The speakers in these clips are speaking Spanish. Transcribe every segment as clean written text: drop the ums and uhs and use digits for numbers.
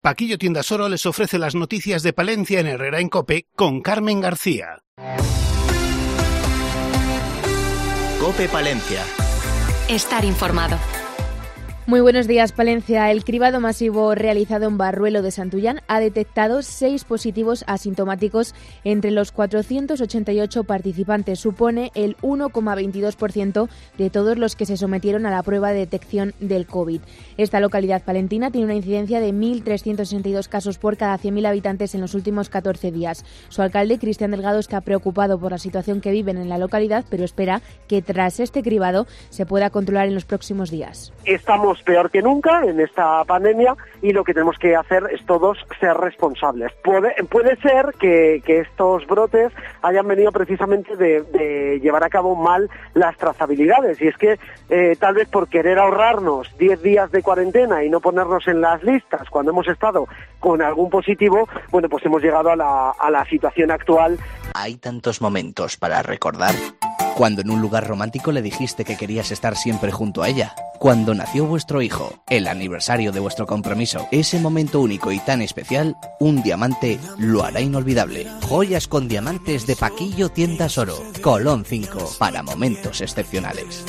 Paquillo Tiendas Oro les ofrece las noticias de Palencia en Herrera en COPE con Carmen García. COPE Palencia. Estar informado. Muy buenos días, Palencia. El cribado masivo realizado en Barruelo de Santullán ha detectado 6 positivos asintomáticos entre los 488 participantes. Supone el 1,22% de todos los que se sometieron a la prueba de detección del COVID. Esta localidad palentina tiene una incidencia de 1.362 casos por cada 100.000 habitantes en los últimos 14 días. Su alcalde, Cristian Delgado, está preocupado por la situación que viven en la localidad, pero espera que tras este cribado se pueda controlar en los próximos días. Estamos peor que nunca en esta pandemia y lo que tenemos que hacer es todos ser responsables. Puede ser que estos brotes hayan venido precisamente de llevar a cabo mal las trazabilidades, y es que tal vez por querer ahorrarnos 10 días de cuarentena y no ponernos en las listas cuando hemos estado con algún positivo, bueno, pues hemos llegado a la situación actual. Hay tantos momentos para recordar. Cuando en un lugar romántico le dijiste que querías estar siempre junto a ella. Cuando nació vuestro hijo, el aniversario de vuestro compromiso. Ese momento único y tan especial, un diamante lo hará inolvidable. Joyas con diamantes de Paquillo Tiendas Oro. Colón 5, para momentos excepcionales.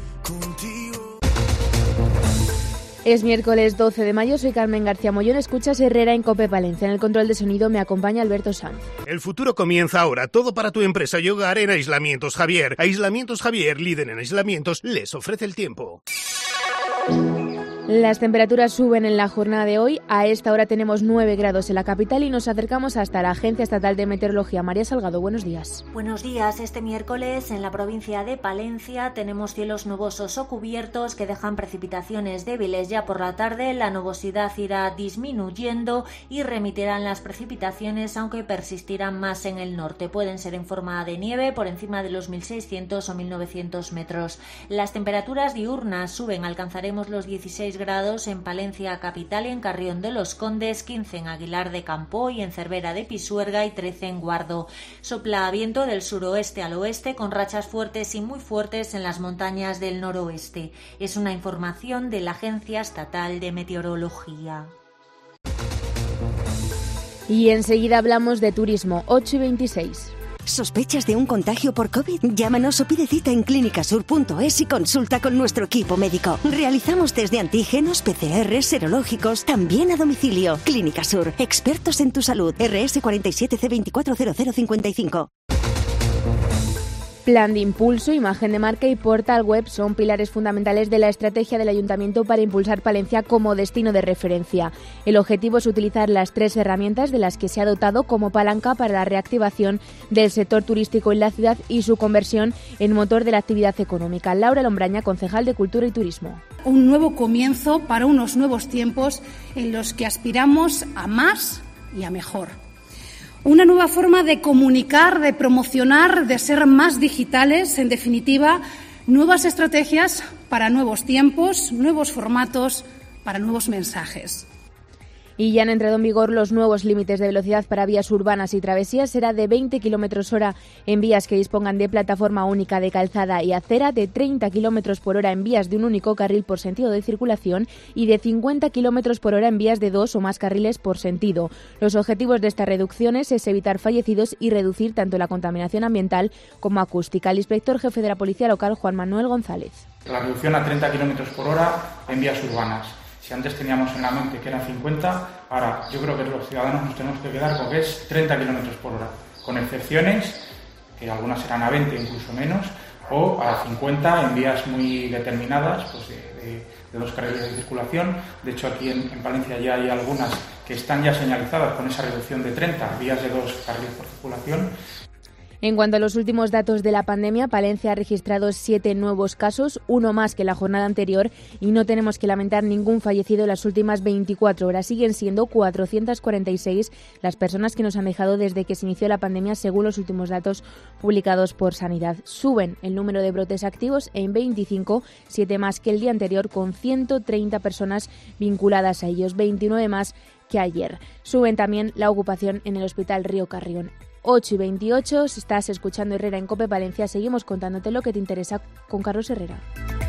Es miércoles 12 de mayo, soy Carmen García Mollón, escuchas Herrera en COPE Palencia. En el control de sonido me acompaña Alberto Sanz. El futuro comienza ahora, todo para tu empresa y hogar en Aislamientos Javier. Aislamientos Javier, líder en aislamientos, les ofrece el tiempo. Las temperaturas suben en la jornada de hoy. A esta hora tenemos 9 grados en la capital y nos acercamos hasta la Agencia Estatal de Meteorología. María Salgado, buenos días. Buenos días. Este miércoles en la provincia de Palencia tenemos cielos nubosos o cubiertos que dejan precipitaciones débiles. Ya por la tarde la nubosidad irá disminuyendo y remitirán las precipitaciones, aunque persistirán más en el norte. Pueden ser en forma de nieve por encima de los 1.600 o 1.900 metros. Las temperaturas diurnas suben, alcanzaremos los 16 grados en Palencia capital y en Carrión de los Condes, 15 en Aguilar de Campo y en Cervera de Pisuerga y 13 en Guardo. Sopla viento del suroeste al oeste con rachas fuertes y muy fuertes en las montañas del noroeste. Es una información de la Agencia Estatal de Meteorología. Y enseguida hablamos de turismo, 8:26. ¿Sospechas de un contagio por COVID? Llámanos o pide cita en clinicasur.es y consulta con nuestro equipo médico. Realizamos test de antígenos, PCR, serológicos, también a domicilio. Clínica Sur, expertos en tu salud. RS 47C240055. Plan de impulso, imagen de marca y portal web son pilares fundamentales de la estrategia del Ayuntamiento para impulsar Palencia como destino de referencia. El objetivo es utilizar las 3 herramientas de las que se ha dotado como palanca para la reactivación del sector turístico en la ciudad y su conversión en motor de la actividad económica. Laura Lombraña, concejal de Cultura y Turismo. Un nuevo comienzo para unos nuevos tiempos en los que aspiramos a más y a mejor. Una nueva forma de comunicar, de promocionar, de ser más digitales, en definitiva, nuevas estrategias para nuevos tiempos, nuevos formatos, para nuevos mensajes. Y ya han entrado en vigor los nuevos límites de velocidad para vías urbanas y travesías. Será de 20 km/h en vías que dispongan de plataforma única de calzada y acera, de 30 km/h en vías de un único carril por sentido de circulación y de 50 km/h en vías de 2 o más carriles por sentido. Los objetivos de estas reducciones es evitar fallecidos y reducir tanto la contaminación ambiental como acústica. El inspector jefe de la Policía Local, Juan Manuel González. La reducción a 30 km/h en vías urbanas. Si antes teníamos en la mente que eran 50, ahora yo creo que los ciudadanos nos tenemos que quedar con que es 30 km/h, con excepciones, que algunas serán a 20, incluso menos, o a 50 en vías muy determinadas, pues de 2 carriles de circulación. De hecho, aquí en Palencia ya hay algunas que están ya señalizadas con esa reducción de 30, vías de 2 carriles por circulación. En cuanto a los últimos datos de la pandemia, Palencia ha registrado 7 nuevos casos, uno más que la jornada anterior, y no tenemos que lamentar ningún fallecido en las últimas 24 horas. Siguen siendo 446 las personas que nos han dejado desde que se inició la pandemia, según los últimos datos publicados por Sanidad. Suben el número de brotes activos en 25, 7 más que el día anterior, con 130 personas vinculadas a ellos, 29 más que ayer. Suben también la ocupación en el Hospital Río Carrión. 8:28, si estás escuchando Herrera en COPE Palencia, seguimos contándote lo que te interesa con Carlos Herrera.